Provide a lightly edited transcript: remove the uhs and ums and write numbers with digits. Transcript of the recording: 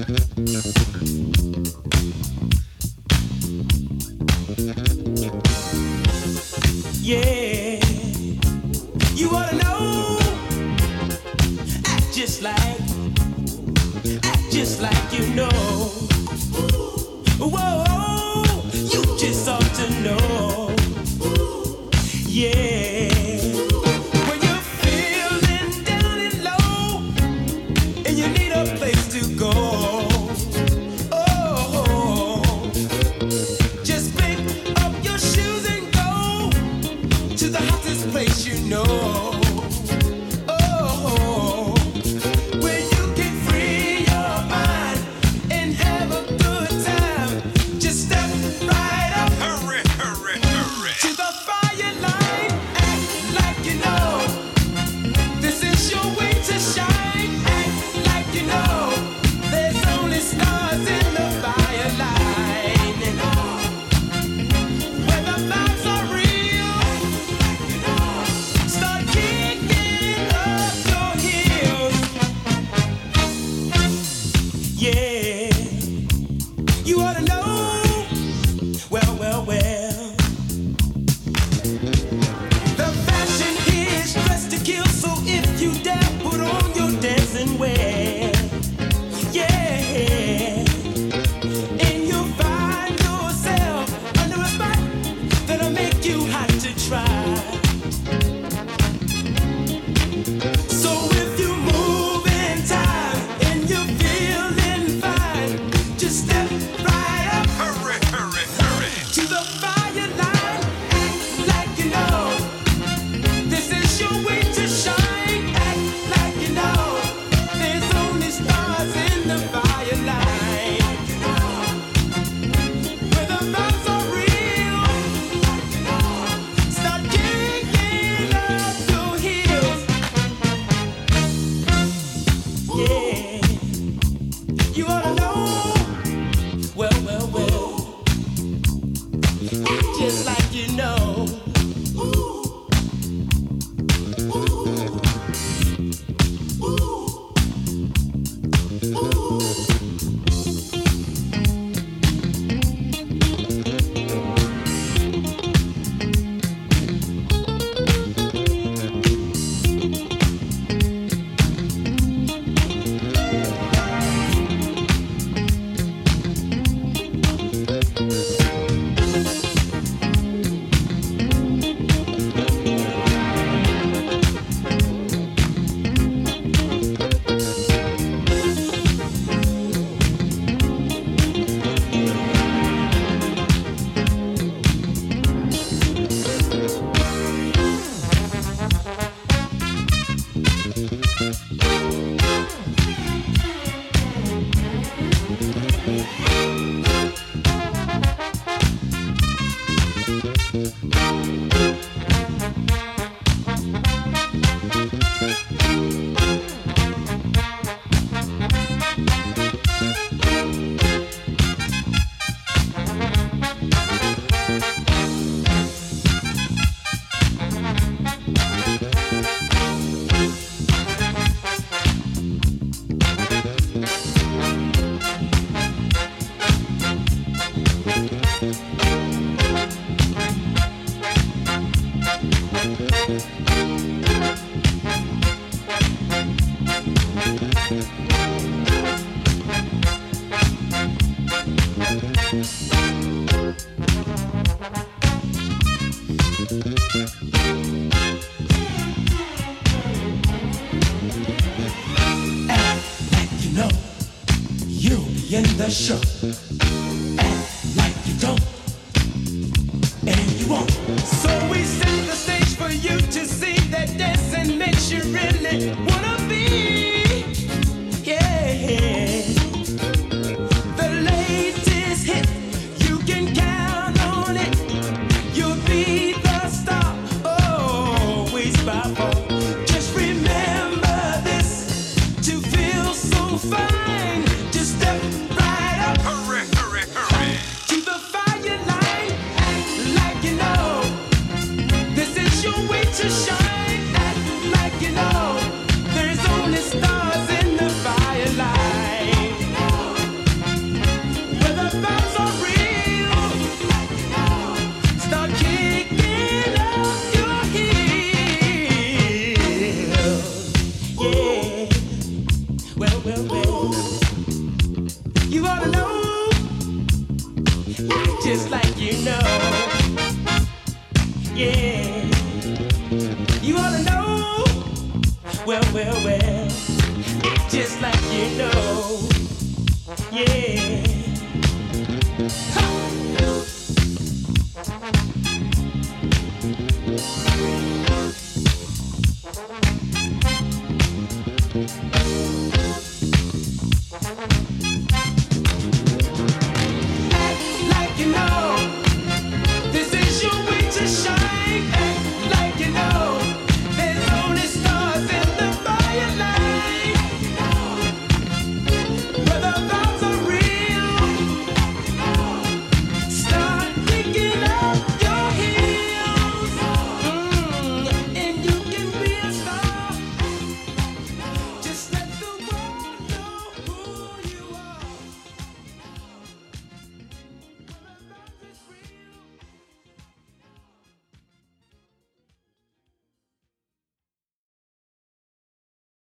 Yeah, you ought to know. Act just like you know. Whoa, you just ought to know. Yeah. When you're feeling down and low and you need a place to go. Oh, just pick up your shoes and go to the hottest place you know. In the show, act like you don't, and you won't. So we set the stage for you to see that dancing makes you really wanna be. Yeah, the latest hit, you can count on it. You'll be the star, always by far. Just remember this, to feel so fine, just step to shine, act like you know there well, just like you know, yeah.